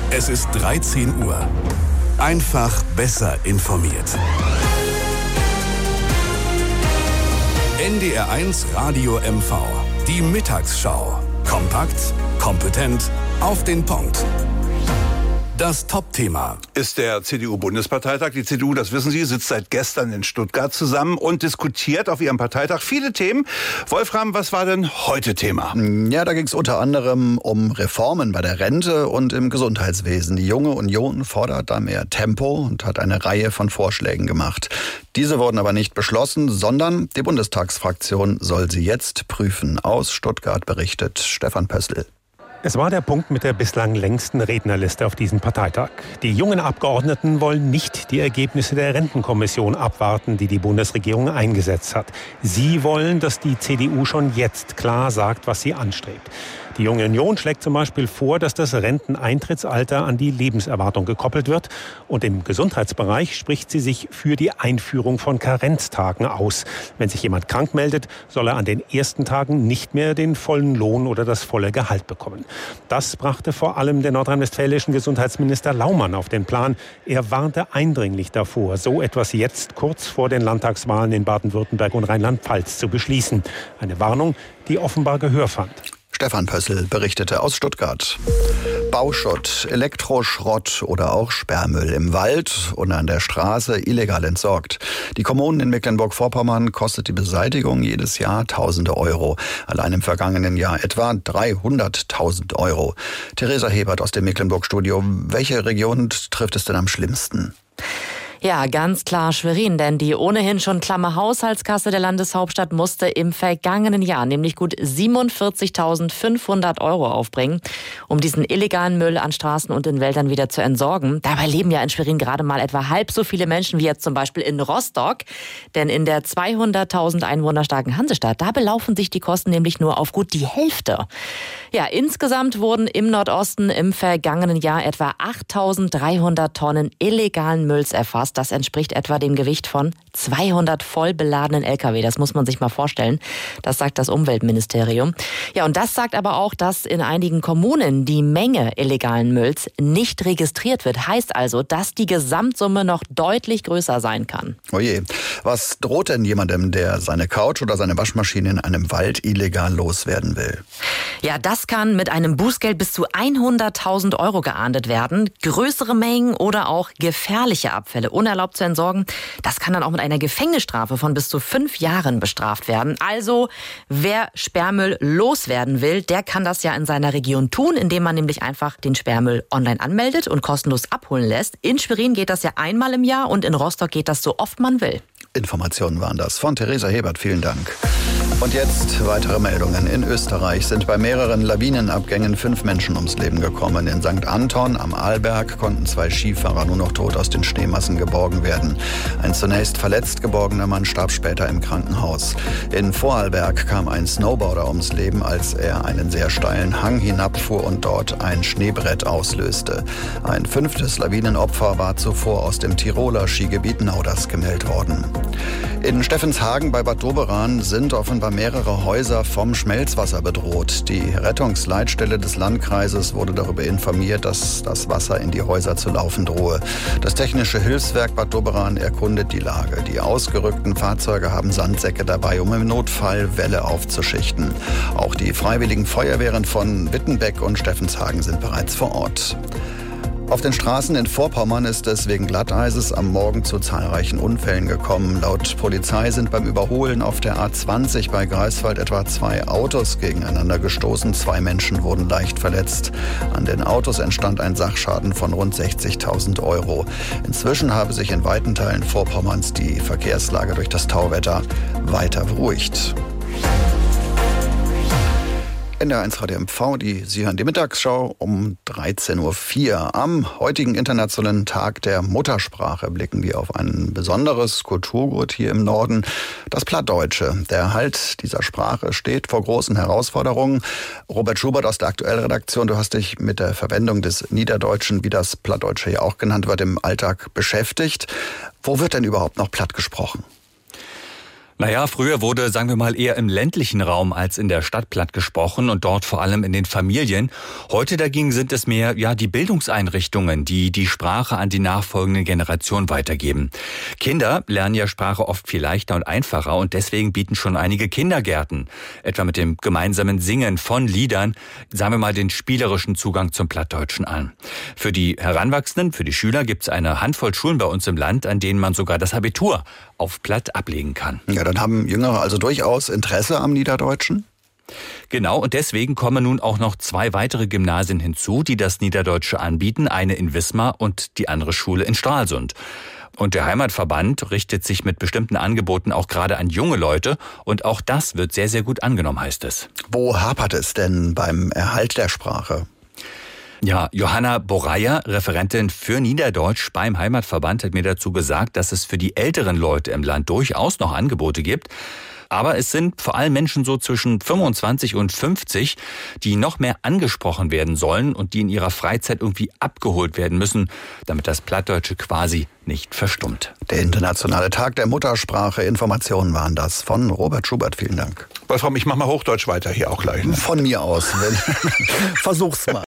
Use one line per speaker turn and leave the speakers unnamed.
Es ist 13 Uhr. Einfach besser informiert. NDR1 Radio MV. Die Mittagsschau. Kompakt, kompetent, auf den Punkt. Das Top-Thema
ist der CDU-Bundesparteitag. Die CDU, das wissen Sie, sitzt seit gestern in Stuttgart zusammen und diskutiert auf ihrem Parteitag viele Themen. Wolfram, was war denn heute Thema?
Ja, da ging es unter anderem um Reformen bei der Rente und im Gesundheitswesen. Die Junge Union fordert da mehr Tempo und hat eine Reihe von Vorschlägen gemacht. Diese wurden aber nicht beschlossen, sondern die Bundestagsfraktion soll sie jetzt prüfen. Aus Stuttgart berichtet Stefan Pössl.
Es war der Punkt mit der bislang längsten Rednerliste auf diesem Parteitag. Die jungen Abgeordneten wollen nicht die Ergebnisse der Rentenkommission abwarten, die die Bundesregierung eingesetzt hat. Sie wollen, dass die CDU schon jetzt klar sagt, was sie anstrebt. Die Junge Union schlägt zum Beispiel vor, dass das Renteneintrittsalter an die Lebenserwartung gekoppelt wird. Und im Gesundheitsbereich spricht sie sich für die Einführung von Karenztagen aus. Wenn sich jemand krank meldet, soll er an den ersten Tagen nicht mehr den vollen Lohn oder das volle Gehalt bekommen. Das brachte vor allem der nordrhein-westfälischen Gesundheitsminister Laumann auf den Plan. Er warnte eindringlich davor, so etwas jetzt kurz vor den Landtagswahlen in Baden-Württemberg und Rheinland-Pfalz zu beschließen. Eine Warnung, die offenbar Gehör fand.
Stefan Pössl berichtete aus Stuttgart. Bauschutt, Elektroschrott oder auch Sperrmüll im Wald und an der Straße illegal entsorgt. Die Kommunen in Mecklenburg-Vorpommern kostet die Beseitigung jedes Jahr Tausende Euro. Allein im vergangenen Jahr etwa 300.000 Euro. Theresa Hebert aus dem Mecklenburg-Studio. Welche Region trifft es denn am schlimmsten?
Ja, ganz klar Schwerin, denn die ohnehin schon klamme Haushaltskasse der Landeshauptstadt musste im vergangenen Jahr nämlich gut 47.500 Euro aufbringen, um diesen illegalen Müll an Straßen und in Wäldern wieder zu entsorgen. Dabei leben ja in Schwerin gerade mal etwa halb so viele Menschen wie jetzt zum Beispiel in Rostock. Denn in der 200.000 Einwohner starken Hansestadt, da belaufen sich die Kosten nämlich nur auf gut die Hälfte. Ja, insgesamt wurden im Nordosten im vergangenen Jahr etwa 8.300 Tonnen illegalen Mülls erfasst. Das entspricht etwa dem Gewicht von 200 voll beladenen Lkw. Das muss man sich mal vorstellen. Das sagt das Umweltministerium. Ja, und das sagt aber auch, dass in einigen Kommunen die Menge illegalen Mülls nicht registriert wird. Heißt also, dass die Gesamtsumme noch deutlich größer sein kann.
Oje, was droht denn jemandem, der seine Couch oder seine Waschmaschine in einem Wald illegal loswerden will?
Ja, das kann mit einem Bußgeld bis zu 100.000 Euro geahndet werden. Größere Mengen oder auch gefährliche Abfälle unerlaubt zu entsorgen, das kann dann auch mit einer Gefängnisstrafe von bis zu 5 Jahren bestraft werden. Also, wer Sperrmüll loswerden will, der kann das ja in seiner Region tun, indem man nämlich einfach den Sperrmüll online anmeldet und kostenlos abholen lässt. In Schwerin geht das ja einmal im Jahr und in Rostock geht das so oft man will.
Informationen waren das von Theresa Hebert. Vielen Dank. Und jetzt weitere Meldungen. In Österreich sind bei mehreren Lawinenabgängen 5 Menschen ums Leben gekommen. In St. Anton am Arlberg konnten 2 Skifahrer nur noch tot aus den Schneemassen geborgen werden. Ein zunächst verletzt geborgener Mann starb später im Krankenhaus. In Vorarlberg kam ein Snowboarder ums Leben, als er einen sehr steilen Hang hinabfuhr und dort ein Schneebrett auslöste. Ein 5. Lawinenopfer war zuvor aus dem Tiroler Skigebiet Nauders gemeldet worden. In Steffenshagen bei Bad Doberan sind offenbar mehrere Häuser vom Schmelzwasser bedroht. Die Rettungsleitstelle des Landkreises wurde darüber informiert, dass das Wasser in die Häuser zu laufen drohe. Das Technische Hilfswerk Bad Doberan erkundet die Lage. Die ausgerückten Fahrzeuge haben Sandsäcke dabei, um im Notfall Wälle aufzuschichten. Auch die Freiwilligen Feuerwehren von Wittenbeck und Steffenshagen sind bereits vor Ort. Auf den Straßen in Vorpommern ist es wegen Glatteises am Morgen zu zahlreichen Unfällen gekommen. Laut Polizei sind beim Überholen auf der A20 bei Greifswald etwa 2 Autos gegeneinander gestoßen. 2 Menschen wurden leicht verletzt. An den Autos entstand ein Sachschaden von rund 60.000 Euro. Inzwischen habe sich in weiten Teilen Vorpommerns die Verkehrslage durch das Tauwetter weiter beruhigt. NDR1 Radio MV, Sie hören die Mittagsschau um 13.04 Uhr. Am heutigen Internationalen Tag der Muttersprache blicken wir auf ein besonderes Kulturgut hier im Norden, das Plattdeutsche. Der Erhalt dieser Sprache steht vor großen Herausforderungen. Robert Schubert aus der Aktuellredaktion, du hast dich mit der Verwendung des Niederdeutschen, wie das Plattdeutsche ja auch genannt wird, im Alltag beschäftigt. Wo wird denn überhaupt noch platt gesprochen?
Naja, früher wurde, sagen wir mal, eher im ländlichen Raum als in der Stadt platt gesprochen und dort vor allem in den Familien. Heute dagegen sind es mehr, die Bildungseinrichtungen, die die Sprache an die nachfolgenden Generationen weitergeben. Kinder lernen ja Sprache oft viel leichter und einfacher und deswegen bieten schon einige Kindergärten, etwa mit dem gemeinsamen Singen von Liedern, sagen wir mal, den spielerischen Zugang zum Plattdeutschen an. Für die Heranwachsenden, für die Schüler gibt es eine Handvoll Schulen bei uns im Land, an denen man sogar das Abitur auf Platt ablegen kann.
Ja, dann haben Jüngere also durchaus Interesse am Niederdeutschen?
Genau, und deswegen kommen nun auch noch 2 weitere Gymnasien hinzu, die das Niederdeutsche anbieten, eine in Wismar und die andere Schule in Stralsund. Und der Heimatverband richtet sich mit bestimmten Angeboten auch gerade an junge Leute und auch das wird sehr, sehr gut angenommen, heißt es.
Wo hapert es denn beim Erhalt der Sprache?
Ja, Johanna Boraya, Referentin für Niederdeutsch beim Heimatverband, hat mir dazu gesagt, dass es für die älteren Leute im Land durchaus noch Angebote gibt. Aber es sind vor allem Menschen so zwischen 25 und 50, die noch mehr angesprochen werden sollen und die in ihrer Freizeit irgendwie abgeholt werden müssen, damit das Plattdeutsche quasi nicht verstummt.
Der Internationale Tag der Muttersprache. Informationen waren das von Robert Schubert. Vielen Dank.
Wolfram, ich mach mal Hochdeutsch weiter hier auch gleich. Ne?
Von mir aus. Versuch's mal.